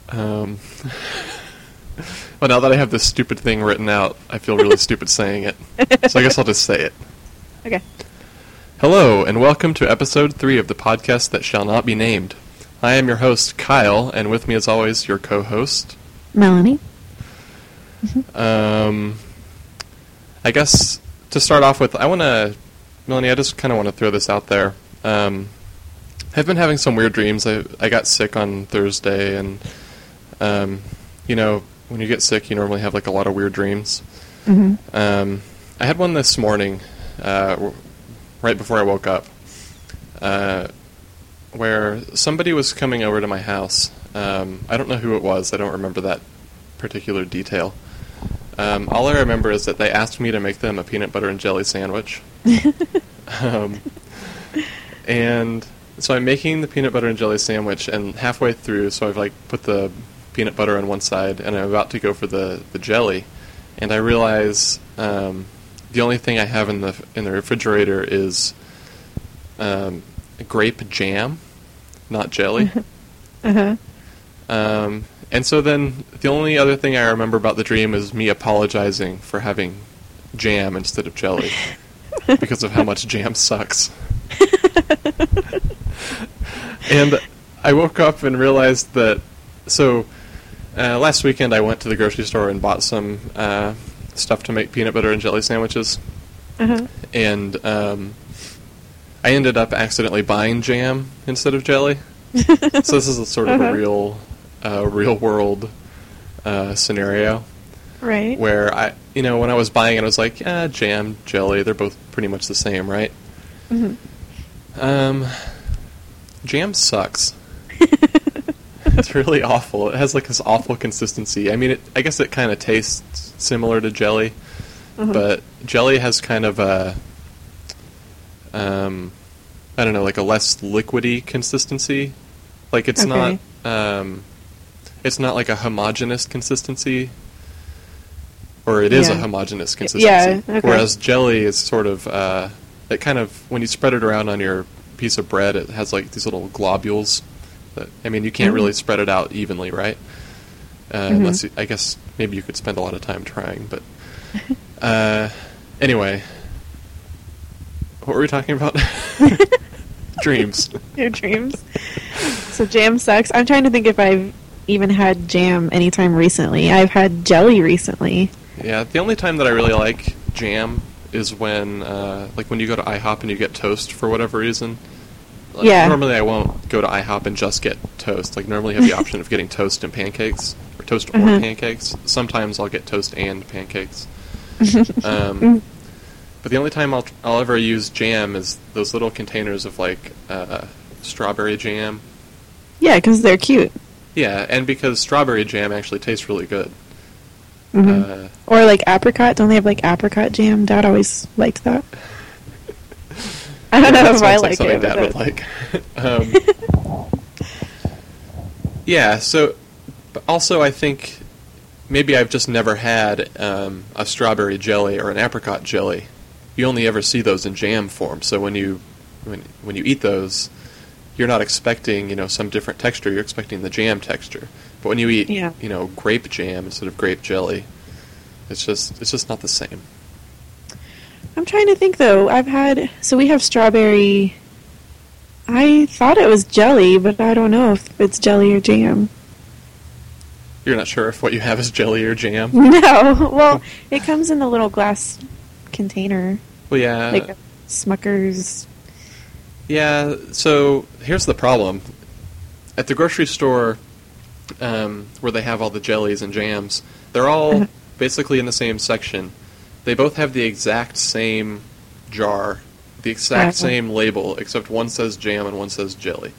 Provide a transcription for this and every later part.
Um, well, now that I have this stupid thing written out, I feel really stupid saying it. So I guess I'll just say it. Okay. Hello, and welcome to episode 3 of the podcast that shall not be named. I am your host, Kyle, and with me as always, your co-host, Melanie. I guess to start off with, Melanie, I just kind of want to throw this out there. I've been having some weird dreams. I got sick on Thursday, and, when you get sick, you normally have, like, a lot of weird dreams. Mm-hmm. I had one this morning, right before I woke up, where somebody was coming over to my house. I don't know who it was. I don't remember that particular detail. All I remember is that they asked me to make them a peanut butter and jelly sandwich. And so I'm making the peanut butter and jelly sandwich, and halfway through, so I've put the peanut butter on one side, and I'm about to go for the jelly, and I realize the only thing I have in the refrigerator is grape jam, not jelly. Uh-huh. And so then the only other thing I remember about the dream is me apologizing for having jam instead of jelly because of how much jam sucks. And I woke up and realized that, last weekend I went to the grocery store and bought some stuff to make peanut butter and jelly sandwiches. Uh-huh. And I ended up accidentally buying jam instead of jelly. So this is a sort of a real world scenario. Right. Where when I was buying it, I was like, jam, jelly, they're both pretty much the same, right? Mm-hmm. Jam sucks. It's really awful. It has this awful consistency. I mean, I guess it kind of tastes similar to jelly, but jelly has kind of a, I don't know, a less liquidy consistency. It's not like a homogeneous consistency, or it is a homogeneous consistency. Yeah, okay. Whereas jelly is sort of, it kind of, when you spread it around on your piece of bread, it has these little globules. You can't really spread it out evenly, right? Unless, I guess, maybe you could spend a lot of time trying, but... anyway. What were we talking about? Dreams. Your dreams. So jam sucks. I'm trying to think if I've even had jam anytime recently. I've had jelly recently. Yeah, the only time that I really like jam is when, when you go to IHOP and you get toast for whatever reason. Normally I won't go to IHOP and just get toast. Normally you have the option of getting toast and pancakes, or toast or pancakes. Sometimes I'll get toast and pancakes. But the only time I'll ever use jam is those little containers of strawberry jam. Yeah, because they're cute. Yeah, and because strawberry jam actually tastes really good. Or apricot. Don't they have apricot jam? Dad always liked that. I don't know if I like it. Dad would like. Yeah. So, but also I think maybe I've just never had a strawberry jelly or an apricot jelly. You only ever see those in jam form. So when you eat those, you're not expecting some different texture. You're expecting the jam texture. But when you eat grape jam instead of grape jelly, it's just not the same. I'm trying to think, though. We have strawberry. I thought it was jelly, but I don't know if it's jelly or jam. You're not sure if what you have is jelly or jam? No. Well, it comes in the little glass container. Well, yeah. Like a Smucker's. Yeah, so here's the problem. At the grocery store, where they have all the jellies and jams, they're all basically in the same section. They both have the exact same jar, the exact same label, except one says jam and one says jelly.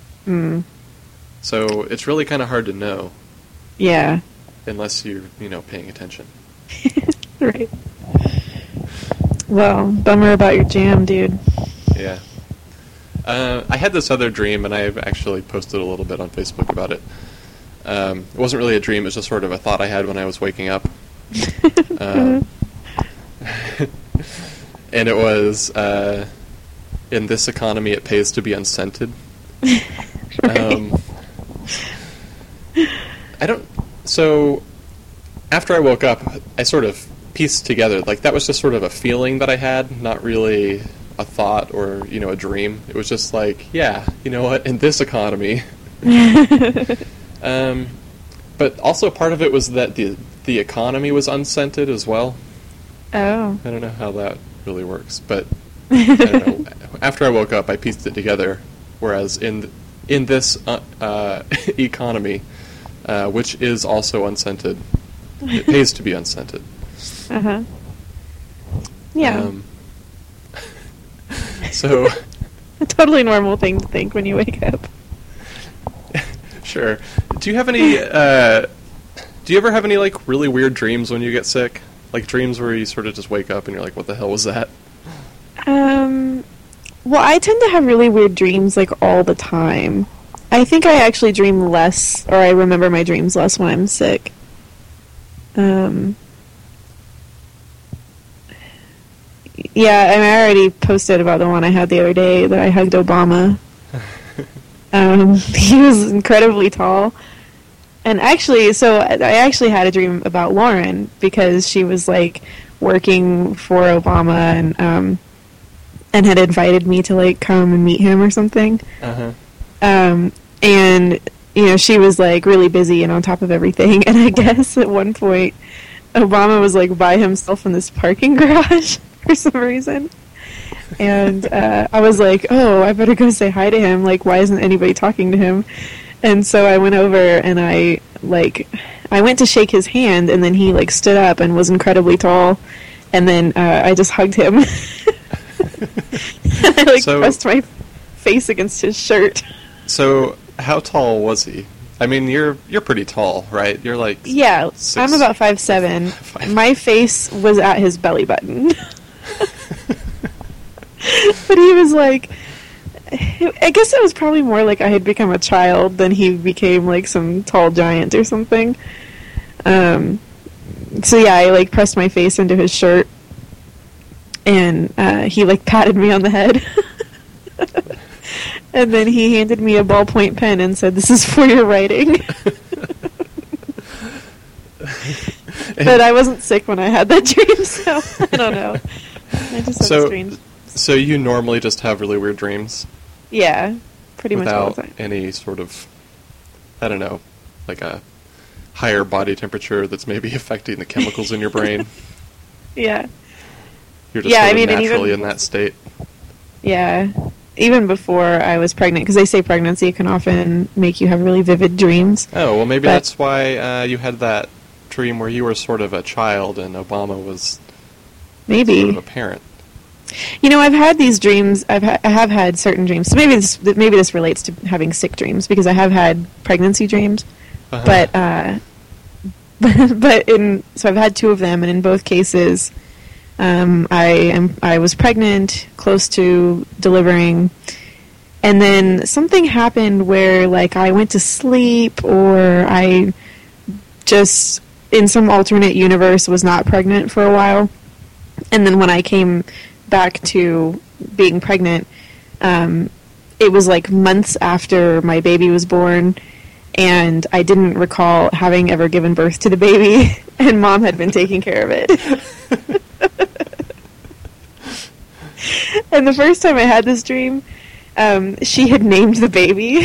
So it's really kind of hard to know. Yeah. Unless you're, paying attention. Right. Well, bummer about your jam, dude. Yeah. I had this other dream, and I've actually posted a little bit on Facebook about it. It wasn't really a dream, it was just sort of a thought I had when I was waking up. And it was, in this economy it pays to be unscented. I don't. So after I woke up, I sort of pieced together, like, that was just sort of a feeling that I had, not really a thought or, a dream. It was just like, yeah, you know what, in this economy. But also part of it was that the economy was unscented as well. Oh. I don't know how that really works, but I don't know. After I woke up, I pieced it together, whereas in this economy, which is also unscented, it pays to be unscented. Uh-huh. Yeah. So... a totally normal thing to think when you wake up. Sure. Do you have any, do you ever have any, like, really weird dreams when you get sick? Like, dreams where you sort of just wake up and you're like, what the hell was that? Well, I tend to have really weird dreams, like, all the time. I think I actually dream less, or I remember my dreams less when I'm sick. Yeah, and I already posted about the one I had the other day that I hugged Obama. He was incredibly tall. And actually, so I actually had a dream about Lauren because she was, like, working for Obama and had invited me to, like, come and meet him or something. Uh-huh. And, she was, like, really busy and on top of everything. And I guess at one point, Obama was, like, by himself in this parking garage for some reason. And I was like, oh, I better go say hi to him. Like, why isn't anybody talking to him? And so I went over and I went to shake his hand, and then he, like, stood up and was incredibly tall. And then I just hugged him. I, like, pressed my face against his shirt. So, how tall was he? I mean, you're pretty tall, right? You're like... Yeah, I'm about 5'7". My face was at his belly button. But he was like... I guess it was probably more like I had become a child than he became, like, some tall giant or something. So yeah, I, like, pressed my face into his shirt, and he, like, patted me on the head. And then he handed me a ballpoint pen and said, "This is for your writing." But I wasn't sick when I had that dream, so I don't know. I just had strange... So you normally just have really weird dreams? Yeah, pretty much all the time. Without any sort of, I don't know, like a higher body temperature that's maybe affecting the chemicals in your brain? Yeah. You're just naturally in that state? Yeah. Even before I was pregnant, because they say pregnancy can often make you have really vivid dreams. Oh, well, maybe that's why you had that dream where you were sort of a child and Obama was maybe sort of a parent. I've had these dreams. I have had certain dreams. So maybe this relates to having sick dreams, because I have had pregnancy dreams. Uh-huh. So I've had two of them, and in both cases, I was pregnant, close to delivering, and then something happened where, like, I went to sleep, or I just, in some alternate universe, was not pregnant for a while, and then when I came back to being pregnant, it was, like, months after my baby was born, and I didn't recall having ever given birth to the baby, and Mom had been taking care of it. And the first time I had this dream, she had named the baby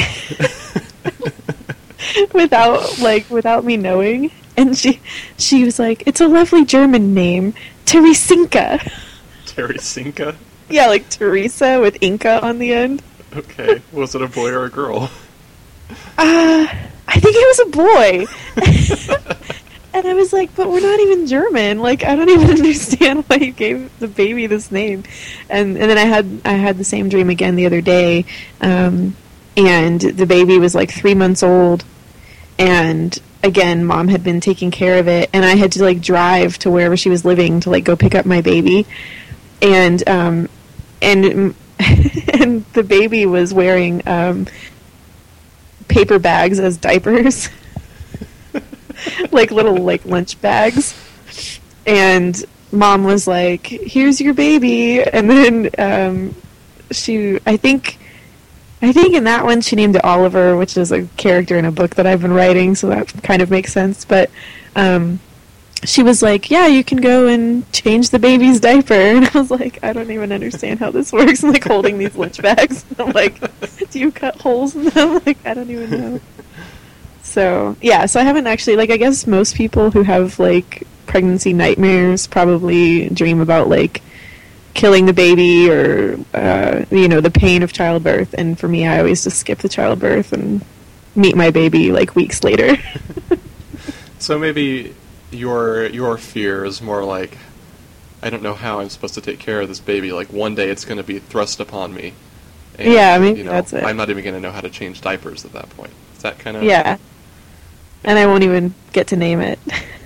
without me knowing, and she was like, "It's a lovely German name, Teresinka." Teresinka? Yeah, like Teresa with Inca on the end. Okay, was it a boy or a girl? I think it was a boy. And I was like, but we're not even German. Like, I don't even understand why you gave the baby this name. And then I had the same dream again the other day. And the baby was like 3 months old. And again, Mom had been taking care of it. And I had to, like, drive to wherever she was living to, like, go pick up my baby. And and the baby was wearing paper bags as diapers. Like little, like, lunch bags. And Mom was like, "Here's your baby." And then I think I think in that one she named it Oliver, which is a character in a book that I've been writing, so that kind of makes sense. But she was like, yeah, you can go and change the baby's diaper. And I was like, I don't even understand how this works. I'm like holding these lunch bags. I'm like, do you cut holes in them? Like, I don't even know. So, yeah, so I haven't actually, like, I guess most people who have, like, pregnancy nightmares probably dream about, like, killing the baby or, the pain of childbirth. And for me, I always just skip the childbirth and meet my baby, like, weeks later. So maybe your fear is more like, I don't know how I'm supposed to take care of this baby. Like, one day it's going to be thrust upon me. And, yeah, maybe that's it. I'm not even going to know how to change diapers at that point. Is that kind of... Yeah. And I won't even get to name it.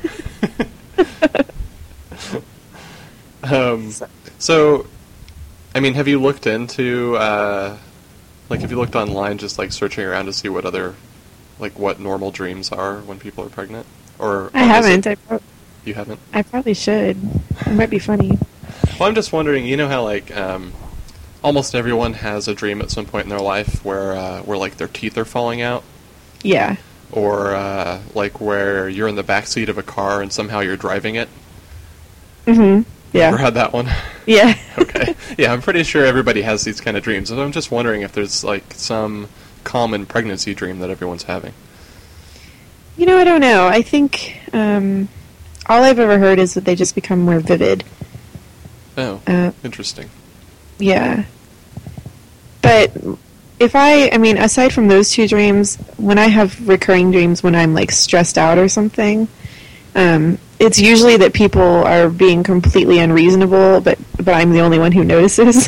So, I mean, have you looked into, have you looked online just, like, searching around to see what other, like, what normal dreams are when people are pregnant? Or I haven't. You haven't? I probably should. It might be funny. Well, I'm just wondering, you know how, like, almost everyone has a dream at some point in their life where like, their teeth are falling out? Yeah. Or, like, where you're in the backseat of a car and somehow you're driving it? Mm-hmm. Yeah. Ever had that one? Yeah. Okay. Yeah, I'm pretty sure everybody has these kind of dreams. So I'm just wondering if there's, like, some common pregnancy dream that everyone's having. You know, I don't know. I think all I've ever heard is that they just become more vivid. Oh, interesting. Yeah. But aside from those two dreams, when I have recurring dreams when I'm, like, stressed out or something, it's usually that people are being completely unreasonable, but I'm the only one who notices.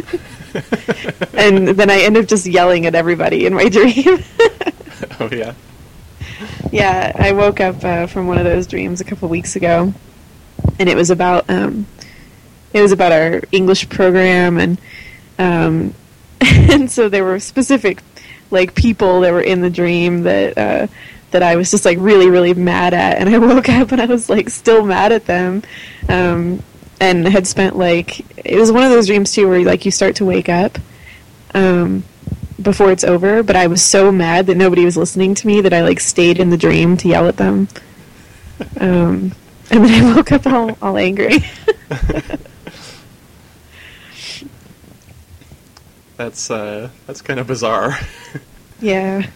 And then I end up just yelling at everybody in my dream. Oh, yeah? Yeah, I woke up from one of those dreams a couple weeks ago, and it was about our English program, and and so there were specific, like, people that were in the dream that I was just, like, really, really mad at, and I woke up and I was, like, still mad at them, and had spent, like, it was one of those dreams too where, like, you start to wake up before it's over, but I was so mad that nobody was listening to me that I, like, stayed in the dream to yell at them, and then I woke up all angry. That's kind of bizarre. Yeah.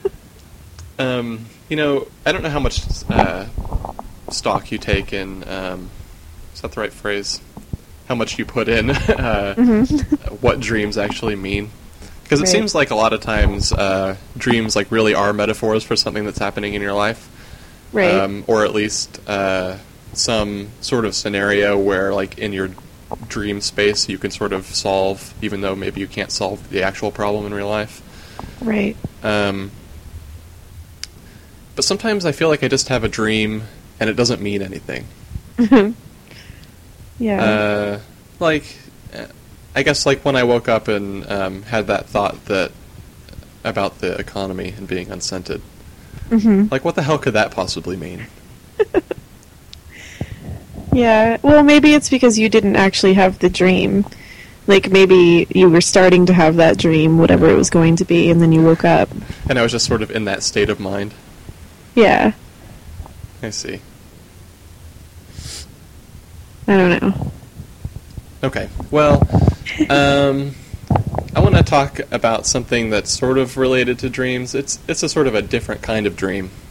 I don't know how much stock you take in, is that the right phrase? How much you put in what dreams actually mean. Because it seems like a lot of times dreams, like, really are metaphors for something that's happening in your life. Right. Or at least some sort of scenario where, like, in your dream space you can sort of solve, even though maybe you can't solve the actual problem in real life. Right. But sometimes I feel like I just have a dream and it doesn't mean anything. Yeah. I guess, like, when I woke up and had that thought about the economy and being unscented. Mm-hmm. Like, what the hell could that possibly mean? Yeah, well, maybe it's because you didn't actually have the dream. Like, maybe you were starting to have that dream, whatever it was going to be, and then you woke up. And I was just sort of in that state of mind. Yeah. I see. I don't know. Okay, well, I want to talk about something that's sort of related to dreams. It's a sort of a different kind of dream.